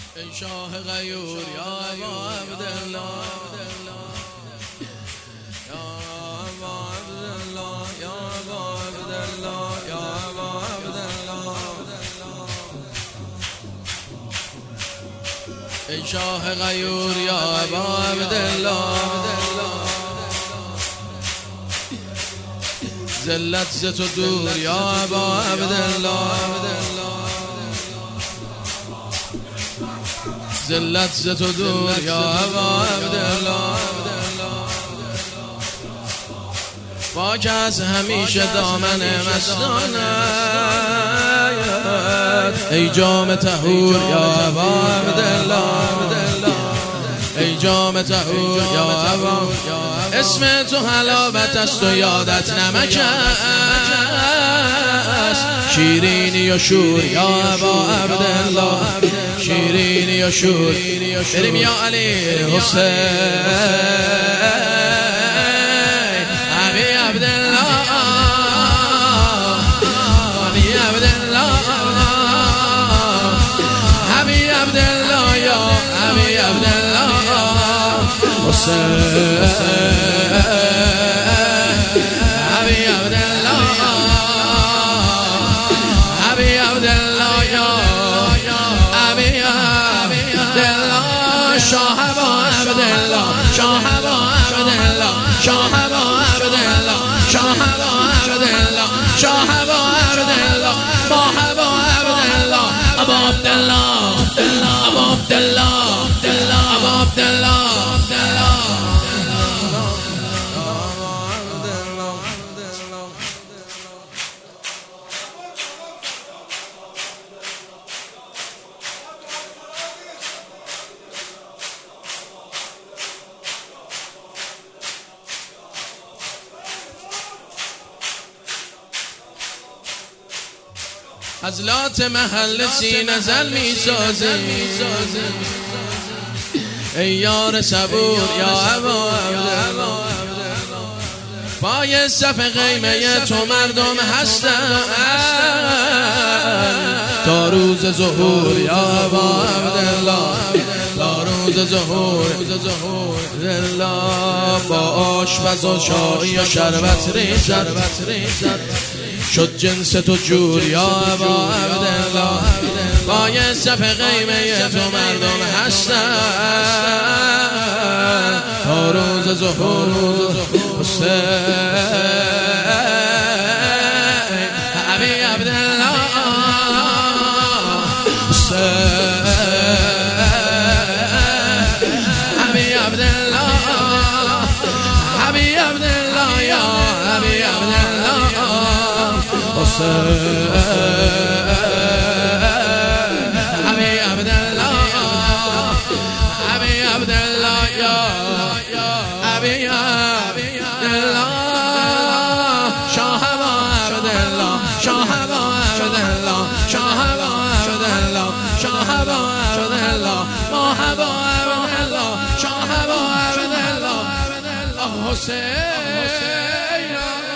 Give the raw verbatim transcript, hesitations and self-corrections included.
ای شاه غیور یا ابا عبدالله، یا ابا عبدالله، یا ابا عبدالله، یا ابا عبدالله. ای شاه غیور یا ابا عبدالله، ذلت ز تو دور یا ابا عبدالله، ذلت ز تو دور یا ابا عبدالله. پاک از همیشه دامن مستانت، ای جام طهور یا ابا عبدالله، ای جام طهور یا ابا. اسم تو حلاوت است و یادت نمک است، شیرینی و شور یا ابا عبدالله، شیرینی و شور. بریم یا علی حسین ابی عبدالله، ابی عبدالله، ابی عبدالله یا ابی عبدالله حسین ابی عبدالله، ابی عبدالله یا ابی عبدالله، شاه ابا عبدالله، شاه ابا عبدالله، شاه ابا عبدالله، شاه ابا عبدالله، شاه ابا عبدالله، ماه ابا عبدالله، ابا عبدالله، ابا عبدالله، ابا عبدالله. از لات محل سینه زل می سازی، ای یار صبور یا ابا عبدالله. پای صف قیمه تو مردم هستن تا روز ظهور یا ابا عبدالله، تا روز ظهور. با آشپز و چای و شربت ریزد، شد جنس تو جور یا ابا عبدالله. پای صف قیمه تو مردم هستن تا روز ظهور. حسین ابی عبدالله، حسین ابی عبدالله، ابی عبدالله یا ابی عبدالله حسین ابی عبدالله، ابی عبدالله یا ابی عبدالله، شاه ابا عبدالله، شاه ابا عبدالله، شاه ابا عبدالله، شاه ابا عبدالله، ماه ابا عبدالله، شاه ابا عبدالله حسین.